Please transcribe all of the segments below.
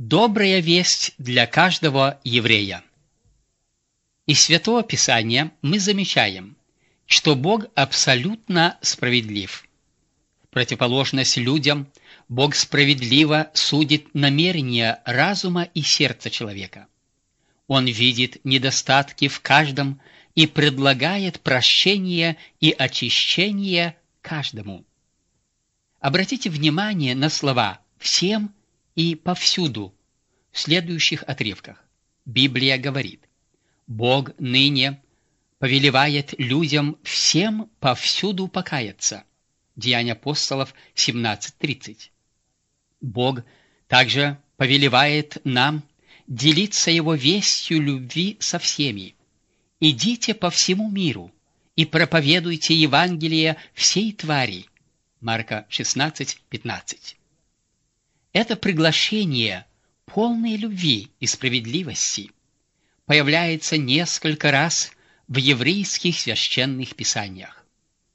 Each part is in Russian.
Добрая весть для каждого еврея. Из Святого Писания мы замечаем, что Бог абсолютно справедлив. В противоположность людям, Бог справедливо судит намерения разума и сердца человека. Он видит недостатки в каждом и предлагает прощение и очищение каждому. Обратите внимание на слова «всем» и «повсюду» в следующих отрывках. Библия говорит: «Бог ныне повелевает людям всем повсюду покаяться». Деяния апостолов 17:30. Бог также повелевает нам делиться Его вестью любви со всеми. «Идите по всему миру и проповедуйте Евангелие всей твари». Марка 16:15. Это приглашение полной любви и справедливости появляется несколько раз в еврейских священных писаниях.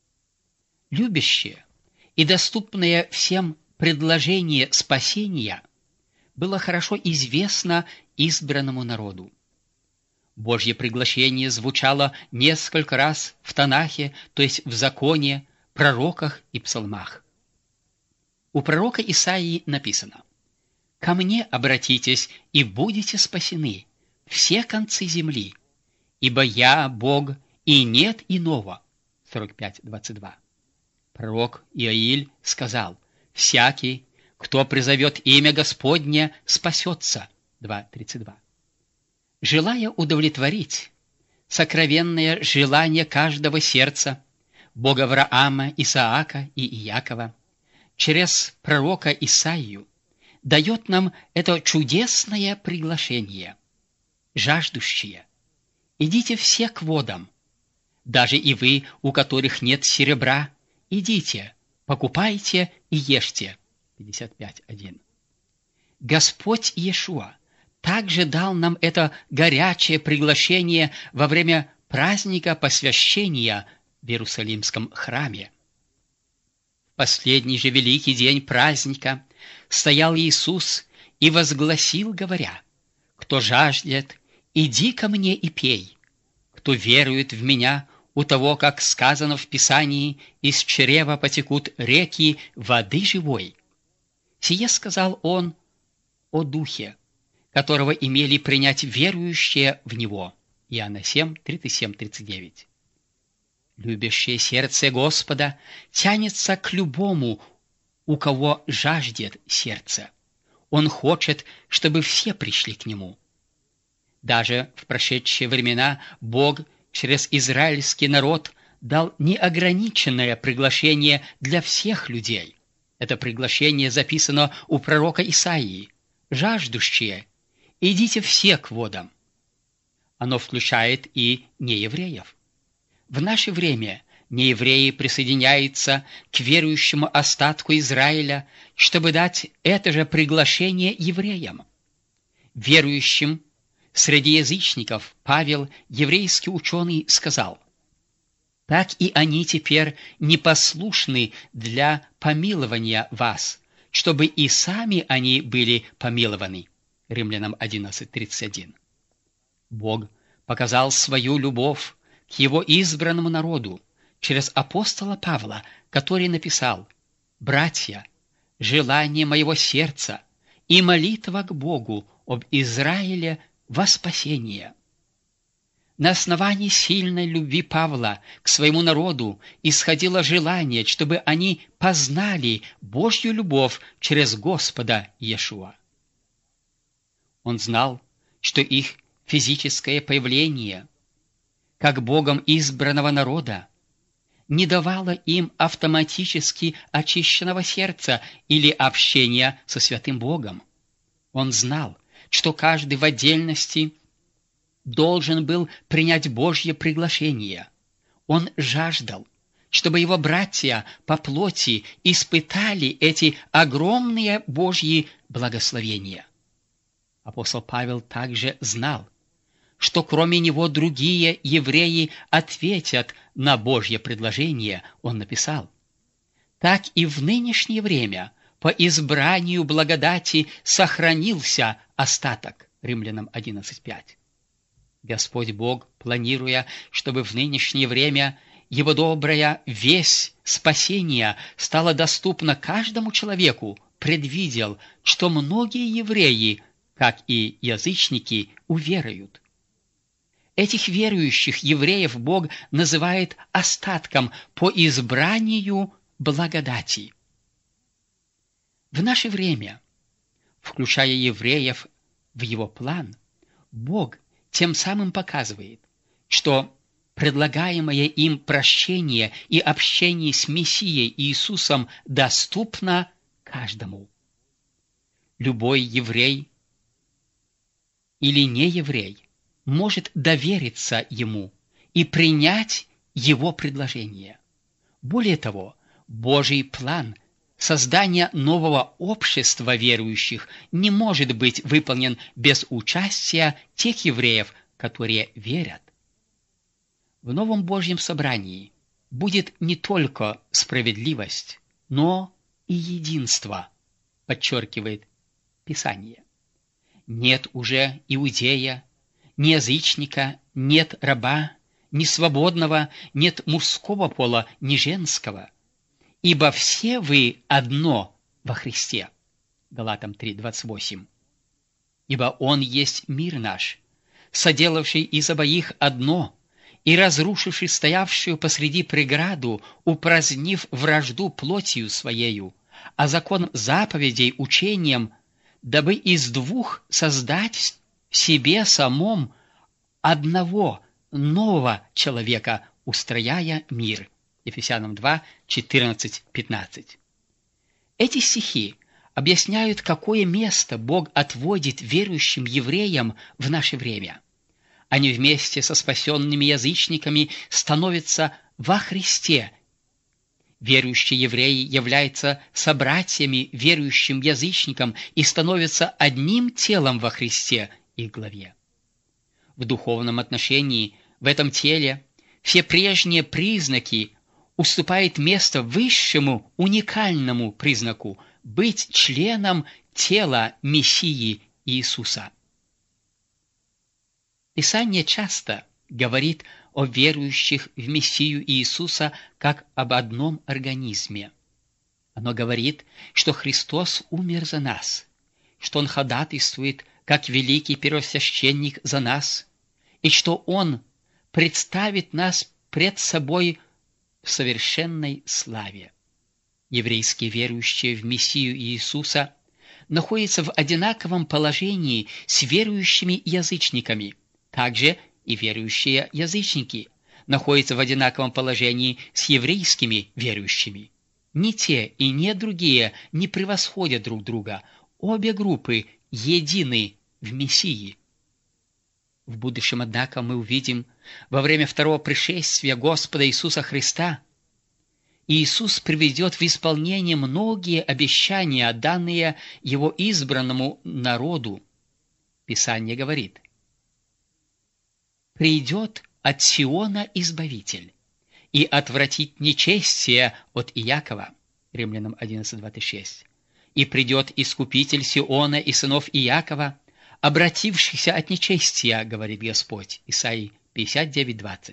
Любящее и доступное всем предложение спасения было хорошо известно избранному народу. Божье приглашение звучало несколько раз в Танахе, то есть в законе, пророках и псалмах. У пророка Исаии написано: «Ко мне обратитесь, и будете спасены, все концы земли, ибо я Бог, и нет иного». 45:22. Пророк Иоиль сказал: «Всякий, кто призовет имя Господне, спасется». 2:32. Желая удовлетворить сокровенное желание каждого сердца, Бога Авраама, Исаака и Иакова, через пророка Исаию дает нам это чудесное приглашение. Жаждущие, идите все к водам. Даже и вы, у которых нет серебра, идите, покупайте и ешьте. 55:1. Господь Иешуа также дал нам это горячее приглашение во время праздника посвящения в Иерусалимском храме. В последний же великий день праздника стоял Иисус и возгласил, говоря: «Кто жаждет, иди ко мне и пей. Кто верует в Меня, у того, как сказано в Писании, из чрева потекут реки воды живой». Сие сказал Он о Духе, которого имели принять верующие в Него. Иоанна 7:37-39. Любящее сердце Господа тянется к любому, у кого жаждет сердце. Он хочет, чтобы все пришли к Нему. Даже в прошедшие времена Бог через израильский народ дал неограниченное приглашение для всех людей. Это приглашение записано у пророка Исаии: «Жаждущие, идите все к водам». Оно включает и неевреев. В наше время неевреи присоединяются к верующему остатку Израиля, чтобы дать это же приглашение евреям. Верующим среди язычников Павел, еврейский ученый, сказал: «Так и они теперь непослушны для помилования вас, чтобы и сами они были помилованы». Римлянам 11:31. Бог показал свою любовь к Его избранному народу через апостола Павла, который написал: «Братья, желание моего сердца и молитва к Богу об Израиле во спасение». На основании сильной любви Павла к своему народу исходило желание, чтобы они познали Божью любовь через Господа Иешуа. Он знал, что их физическое появление, как Богом избранного народа, не давало им автоматически очищенного сердца или общения со святым Богом. Он знал, что каждый в отдельности должен был принять Божье приглашение. Он жаждал, чтобы его братья по плоти испытали эти огромные Божьи благословения. Апостол Павел также знал, что кроме него другие евреи ответят на Божье предложение. Он написал: «Так и в нынешнее время по избранию благодати сохранился остаток. Римлянам 11:5. Господь Бог, планируя, чтобы в нынешнее время Его добрая весть спасения стала доступна каждому человеку, предвидел, что многие евреи, как и язычники, уверуют. Этих верующих евреев Бог называет остатком по избранию благодати. В наше время, включая евреев в Его план, Бог тем самым показывает, что предлагаемое им прощение и общение с Мессией Иисусом доступно каждому. Любой еврей или нееврей может довериться Ему и принять Его предложение. Более того, Божий план создания нового общества верующих не может быть выполнен без участия тех евреев, которые верят. В новом Божьем собрании будет не только справедливость, но и единство, подчеркивает Писание. Нет уже иудея, ни язычника, нет раба, ни свободного, нет мужского пола, ни женского. Ибо все вы одно во Христе. Галатам 3:28. Ибо Он есть мир наш, соделавший из обоих одно, и разрушивший стоявшую посреди преграду, упразднив вражду плотью Своею, а закон заповедей учением, дабы из двух создать в себе самом одного нового человека, устрояя мир. Ефесянам 2, 14, 15. Эти стихи объясняют, какое место Бог отводит верующим евреям в наше время. Они вместе со спасенными язычниками становятся во Христе. Верующие евреи являются собратьями верующим язычникам и становятся одним телом во Христе, их главе. В духовном отношении в этом теле все прежние признаки уступает место высшему уникальному признаку – быть членом тела Мессии Иисуса. Писание часто говорит о верующих в Мессию Иисуса как об одном организме. Оно говорит, что Христос умер за нас, что Он ходатайствует как великий первосвященник за нас, и что Он представит нас пред собой в совершенной славе. Еврейские верующие в Мессию Иисуса находятся в одинаковом положении с верующими язычниками. Также и верующие язычники находятся в одинаковом положении с еврейскими верующими. Ни те и ни другие не превосходят друг друга. Обе группы едины в Мессии. В будущем, однако, мы увидим, во время второго пришествия Господа Иисуса Христа, Иисус приведет в исполнение многие обещания, данные Его избранному народу. Писание говорит: «Придет от Сиона Избавитель, и отвратит нечестие от Иакова». Римлянам 11:26. «И придет Искупитель Сиона и сынов Иакова, обратившихся от нечестия, говорит Господь». Исаии 59:20.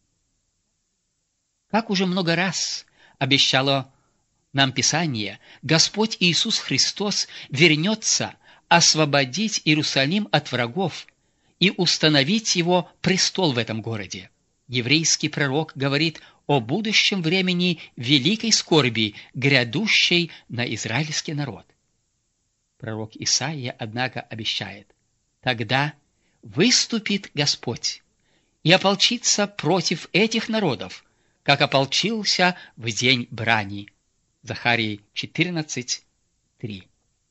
Как уже много раз обещало нам Писание, Господь Иисус Христос вернется освободить Иерусалим от врагов и установить его престол в этом городе. Еврейский пророк говорит о будущем времени великой скорби, грядущей на израильский народ. Пророк Исаия, однако, обещает: «Тогда выступит Господь и ополчится против этих народов, как ополчился в день брани». Захарии 14:3.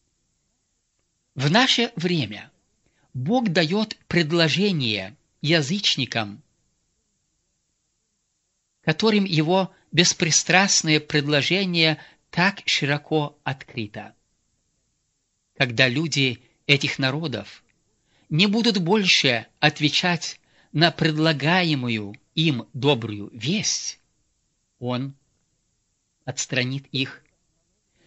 В наше время Бог дает предложение язычникам, которым Его беспристрастное предложение так широко открыто. Когда люди этих народов не будут больше отвечать на предлагаемую им добрую весть, Он отстранит их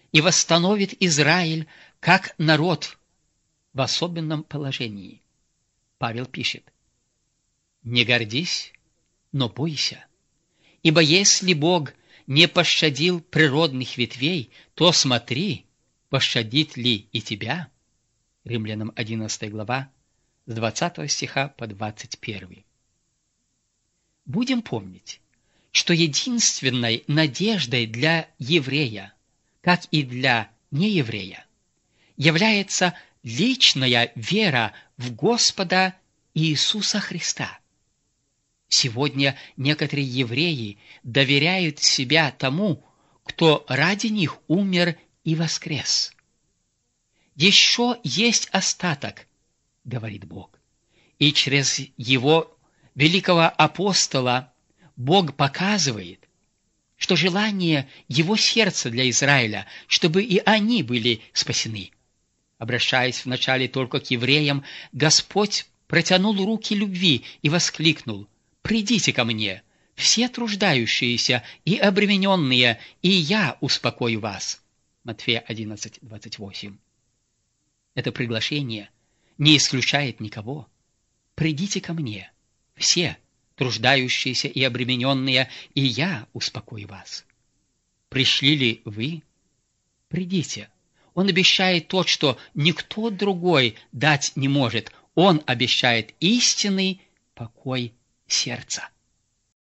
и восстановит Израиль как народ в особенном положении. Павел пишет: «Не гордись, но бойся, ибо если Бог не пощадил природных ветвей, то смотри, пощадит ли и тебя». Римлянам 11 глава, с 20 стиха по 21. Будем помнить, что единственной надеждой для еврея, как и для нееврея, является личная вера в Господа Иисуса Христа. Сегодня некоторые евреи доверяют себя тому, кто ради них умер и воскрес. «Еще есть остаток, — говорит Бог, — и через его великого апостола Бог показывает, что желание его сердца для Израиля, чтобы и они были спасены». Обращаясь вначале только к евреям, Господь протянул руки любви и воскликнул: «Придите ко мне, все труждающиеся и обремененные, и я успокою вас». Матфея 11, 28. Это приглашение не исключает никого. «Придите ко мне, все труждающиеся и обремененные, и я успокою вас». Пришли ли вы? Придите. Он обещает то, что никто другой дать не может. Он обещает истинный покой сердца.